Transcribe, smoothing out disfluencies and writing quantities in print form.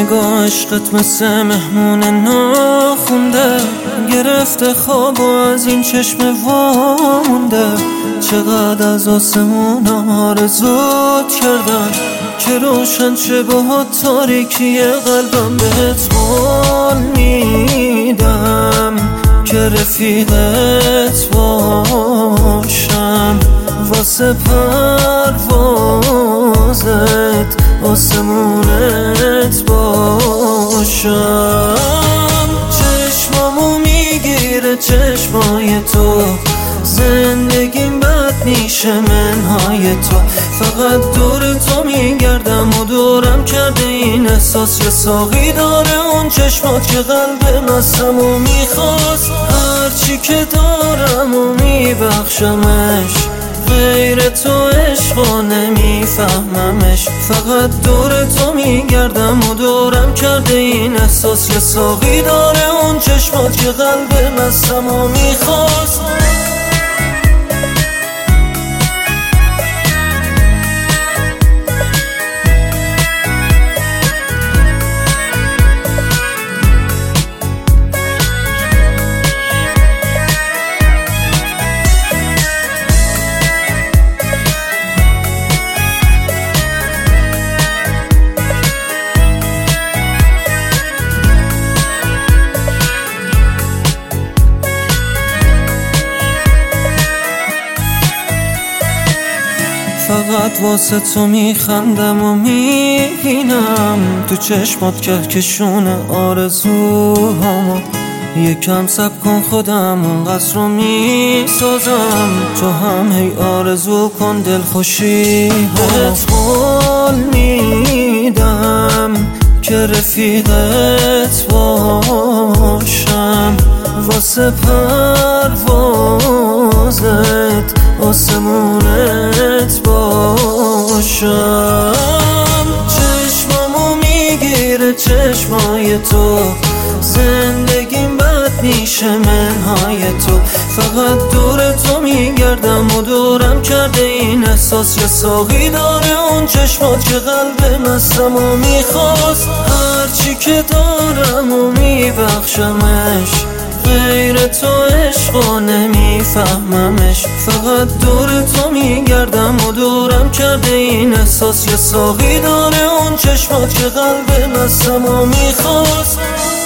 نگاه عشقت مثل مهمون ناخونده، گرفته خواب و از این چشم وامونده. چقدر از آسمون آرزوت کردم که روشن شه با تاریکی قلبم. بهت قول میدم که رفیقت باشم، واسه پروازت آسمونت باشم. چشمامو میگیره چشمای تو، زندگیم بد میشه منهای تو. فقط دور تو میگردم و دورم کرده این احساس. یه ساقی داره اون چشمات که قلب مستمو میخواست. هرچی که دارم و میبخشمش، غیر تو عشقا نمیفهممش. فقط دور تو میگردم و دورم کرده این احساس. یه ساقی داره اون چشمات که قلب مستمو میخواست. فقط واسه تو میخندم و میبینم تو چشمات کهکشون آرزوهامو. یکم صبر کن خودم اون قصر رو میسازم، تو هم هی آرزو کن دلخوشی. بهت قول میدم که رفیقت باشم، واسه پروازت آسمونت باشم. چشمامو میگیره چشمای تو، زندگیم بد میشه منهای تو. فقط دور تو میگردم و دورم کرده این احساس. یه ساقی داره اون چشمات که قلب مستمو میخواست. هرچی که دارم و میبخشمش، غیر تو عشقا نمیفهممش. فقط دور تو میگردم و دورم کرده این احساس. یه ساقی داره اون چشمات که قلب مستمو میخواست.